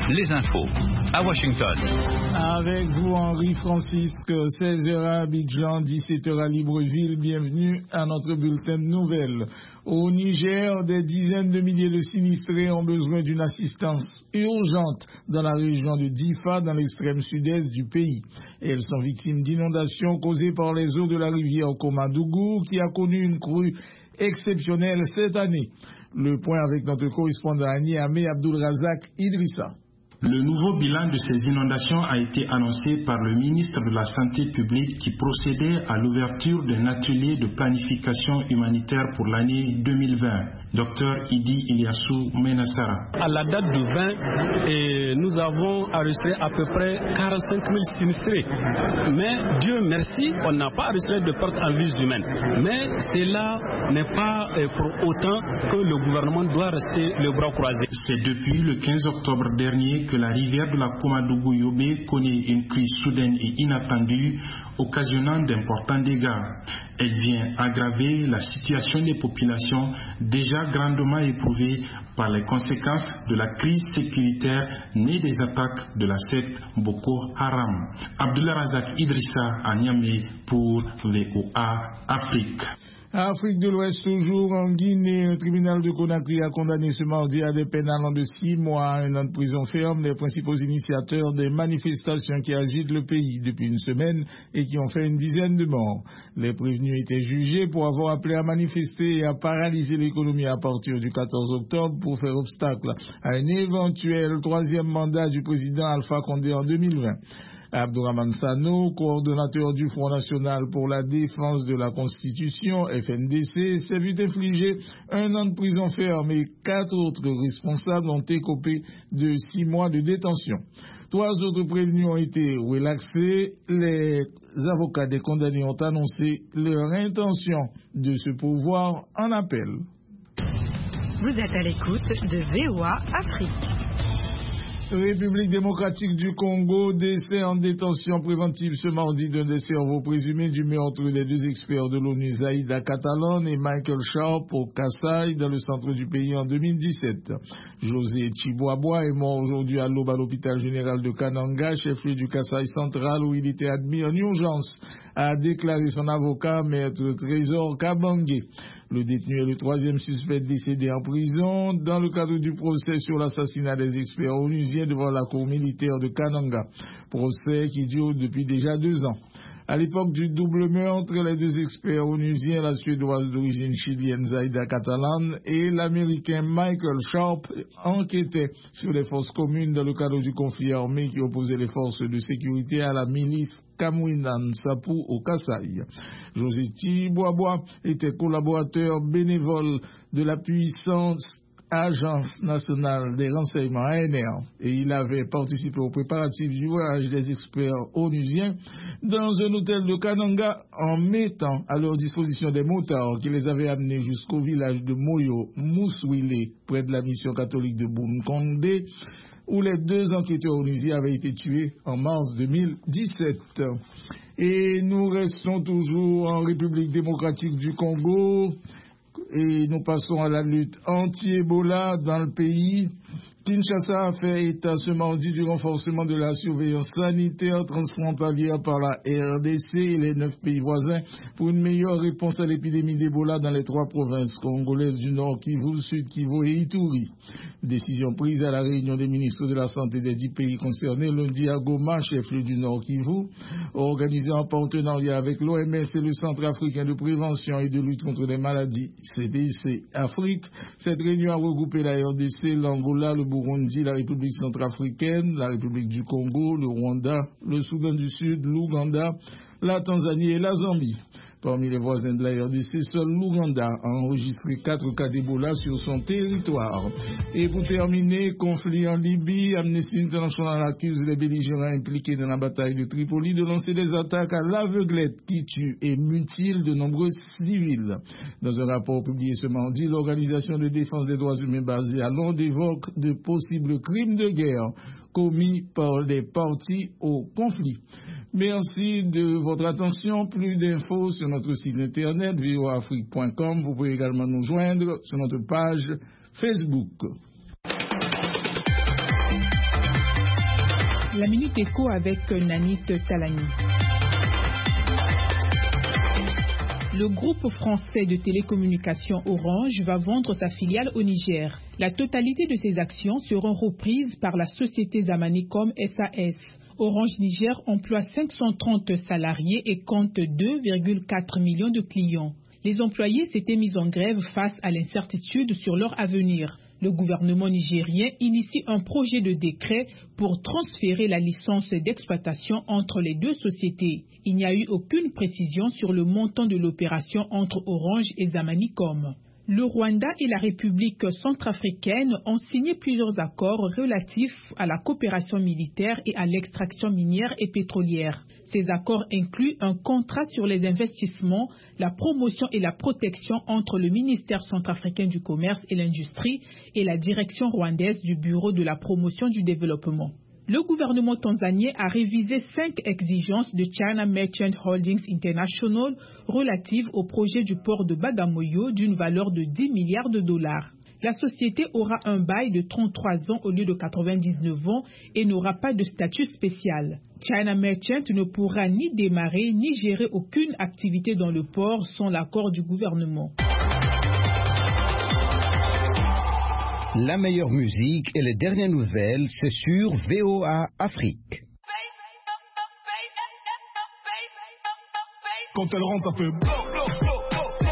les infos à Washington. Avec vous, Henri Francisque, 16h à Abidjan, 17h à Libreville. Bienvenue à notre bulletin de nouvelles. Au Niger, des dizaines de milliers de sinistrés ont besoin d'une assistance urgente dans la région de Difa, dans l'extrême sud-est du pays. Elles sont victimes d'inondations causées par les eaux de la rivière Komadougou, qui a connu une crue exceptionnelle cette année. Le point avec notre correspondant à Niamey, Abdulrazak Idrissa. Le nouveau bilan de ces inondations a été annoncé par le ministre de la Santé publique qui procédait à l'ouverture d'un atelier de planification humanitaire pour l'année 2020, Dr Idi Ilyassou Menassara. À la date du 20, nous avons enregistré à peu près 45 000 sinistrés. Mais Dieu merci, on n'a pas enregistré de pertes en vies humaines. Mais cela n'est pas pour autant que le gouvernement doit rester les bras croisés. C'est depuis le 15 octobre dernier que la rivière de la Komadougou-Yobé connaît une crue soudaine et inattendue, occasionnant d'importants dégâts. Elle vient aggraver la situation des populations déjà grandement éprouvées par les conséquences de la crise sécuritaire née des attaques de la secte Boko Haram. Abdullah Razak Idrissa à Niamey pour VOA Afrique. Afrique de l'Ouest, toujours en Guinée, un tribunal de Conakry a condamné ce mardi à des peines allant de 6 mois à 1 an de prison ferme les principaux initiateurs des manifestations qui agitent le pays depuis une semaine et qui ont fait une dizaine de morts. Les prévenus étaient jugés pour avoir appelé à manifester et à paralyser l'économie à partir du 14 octobre pour faire obstacle à un éventuel 3e mandat du président Alpha Condé en 2020. Abdourahmane Sano, coordonnateur du Front National pour la défense de la Constitution, FNDC, s'est vu infliger 1 an de prison ferme et 4 autres responsables ont écopé de 6 mois de détention. 3 autres prévenus ont été relaxés. Les avocats des condamnés ont annoncé leur intention de se pourvoir en appel. Vous êtes à l'écoute de VOA Afrique. République démocratique du Congo, décès en détention préventive ce mardi d'un des cerveaux présumés du meurtre des 2 experts de l'ONU, Zaïda Catalan et Michael Sharp au Kasaï, dans le centre du pays en 2017. José Chiboaboa est mort aujourd'hui à l'aube à l'hôpital général de Kananga, chef-lieu du Kasaï central, où il était admis en urgence, a déclaré son avocat, maître Trésor Kabangé. Le détenu est le 3e suspect décédé en prison dans le cadre du procès sur l'assassinat des experts onusiens devant la cour militaire de Kananga. Procès qui dure depuis déjà 2 ans. À l'époque du double meurtre, les 2 experts onusiens, la Suédoise d'origine chilienne Zaïda Catalan et l'Américain Michael Sharp, enquêtaient sur les forces communes dans le cadre du conflit armé qui opposait les forces de sécurité à la milice Kamwinan Sapu au Kasaï. José Chiboaboa était collaborateur bénévole de la puissante Agence nationale des renseignements ANR et il avait participé aux préparatifs du voyage des experts onusiens dans un hôtel de Kananga en mettant à leur disposition des motards qui les avaient amenés jusqu'au village de Moyo Mouswile près de la mission catholique de Bounkonde où les 2 enquêteurs onusiens avaient été tués en mars 2017. Et nous restons toujours en République démocratique du Congo. Et nous passons à la lutte anti-Ebola dans le pays. Kinshasa a fait état ce mardi du renforcement de la surveillance sanitaire transfrontalière par la RDC et les 9 pays voisins pour une meilleure réponse à l'épidémie d'Ebola dans les 3 provinces congolaises du Nord Kivu, Sud Kivu et Ituri. Décision prise à la réunion des ministres de la Santé des 10 pays concernés lundi à Goma, chef-lieu du Nord Kivu, organisée en partenariat avec l'OMS et le Centre africain de prévention et de lutte contre les maladies CDC Afrique. Cette réunion a regroupé la RDC, l'Angola, le Burundi, la République centrafricaine, la République du Congo, le Rwanda, le Soudan du Sud, l'Ouganda, la Tanzanie et la Zambie. Parmi les voisins de la RDC, seul l'Ouganda a enregistré 4 cas d'Ebola sur son territoire. Et pour terminer, conflit en Libye, Amnesty International accuse les belligérants impliqués dans la bataille de Tripoli de lancer des attaques à l'aveuglette qui tuent et mutilent de nombreux civils. Dans un rapport publié ce mardi, l'Organisation de défense des droits humains basée à Londres évoque de possibles crimes de guerre commis par les parties au conflit. Merci de votre attention. Plus d'infos sur notre site internet voaafrique.com. Vous pouvez également nous joindre sur notre page Facebook. La Minute Éco avec Nanit Talani. Le groupe français de télécommunications Orange va vendre sa filiale au Niger. La totalité de ses actions seront reprises par la société Zamanicom SAS. Orange Niger emploie 530 salariés et compte 2,4 millions de clients. Les employés s'étaient mis en grève face à l'incertitude sur leur avenir. Le gouvernement nigérien initie un projet de décret pour transférer la licence d'exploitation entre les deux sociétés. Il n'y a eu aucune précision sur le montant de l'opération entre Orange et Zamanicom. Le Rwanda et la République centrafricaine ont signé plusieurs accords relatifs à la coopération militaire et à l'extraction minière et pétrolière. Ces accords incluent un contrat sur les investissements, la promotion et la protection entre le ministère centrafricain du Commerce et l'Industrie et la direction rwandaise du Bureau de la promotion du développement. Le gouvernement tanzanien a révisé 5 exigences de China Merchants Holdings International relatives au projet du port de Bagamoyo d'une valeur de 10 milliards de dollars. La société aura un bail de 33 ans au lieu de 99 ans et n'aura pas de statut spécial. China Merchants ne pourra ni démarrer ni gérer aucune activité dans le port sans l'accord du gouvernement. La meilleure musique et les dernières nouvelles, c'est sur VOA Afrique. Quand elle rentre, ça fait bloc, bloc, bloc, bloc, bloc.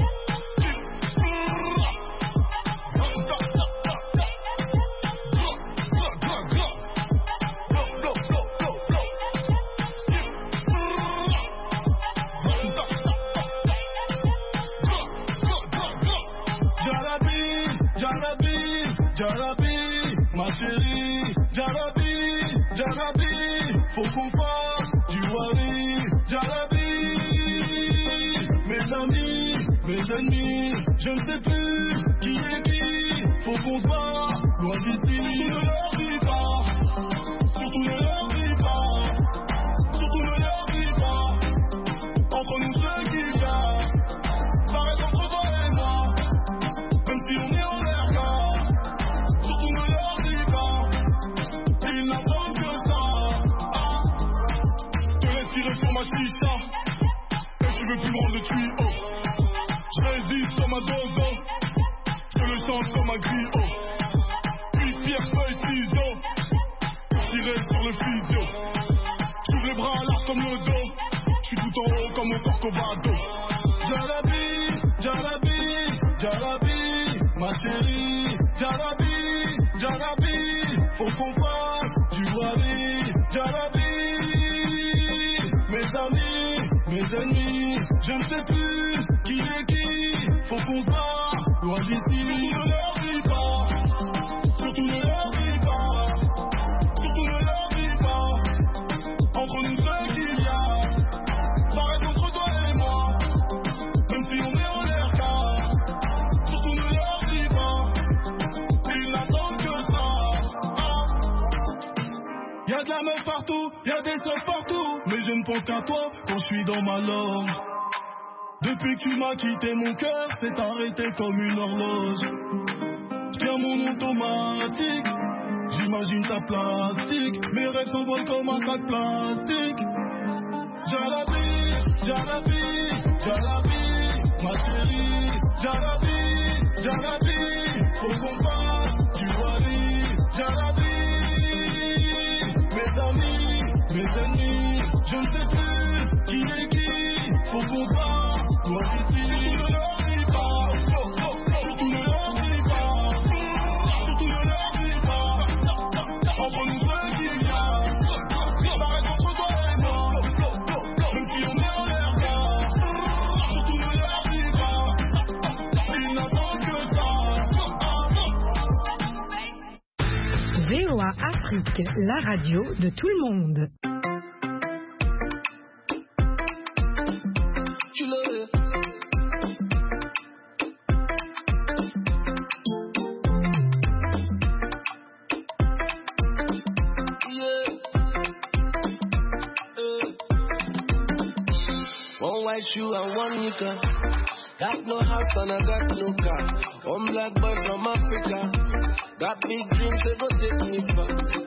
Jarabi, ma chérie, Jarabi, faut qu'on fasse du wari, Jarabi, mes amis, mes ennemis, je ne sais plus qui est qui, faut qu'on se bat, loin d'ici, surtout ne leur dis pas, surtout ne leur dis pas, surtout ne leur dis pas, entre nous ceux qui gardent, ça reste entre toi et moi, même si on est en l'air. Sur ma chicha, et tu veux plus me rendre tuyau. Je résiste comme un dozo, je le chante comme un griot. Puis pierre, feuille, ciseaux, pour tirer sur le physio. J'ouvre les bras larges comme le dos, je suis tout en haut comme mon Corcovado. Jarabi, ma chérie, Jarabi, faut qu'on fasse du wari, Jarabi. Mes ennemis, je ne sais plus qui est qui, faut qu'on se bat, loin d'ici, surtout ne leur dis pas, surtout ne leur dis pas, surtout ne leur dis pas, entre nous ceux qu'il y a, ça reste entre toi et moi, même si on est en l'air car, surtout ne leur dis pas, ils n'attendent que ça, Y'a de la meuf partout, y'a des sauces partout, mais je ne pense qu'à toi quand je suis dans ma loge. Depuis que tu m'as quitté, mon cœur s'est arrêté comme une horloge. Je tiens mon automatique, j'imagine ta plastique, mes rêves s'envolent comme un sac plastique. Jarabi, ma chérie, Jarabi, faut qu'on fasse du wari, Jarabi. Mes ennemis, je ne sais plus qui est qui, faut qu'on va, loin d'ici, surtout ne leur dis pas, surtout ne leur dis pas, surtout ne leur dis pas, entre nous ceux qu'il y a, ça reste entre toi et moi, même si on est en l'air car, surtout ne leur dis pas, ils n'attendent que ça. VOA Afrique, la radio de tout le monde. One white shoe and one nika. Got no house and I got no car. One black boy from Africa. Got big dreams, they go take me far.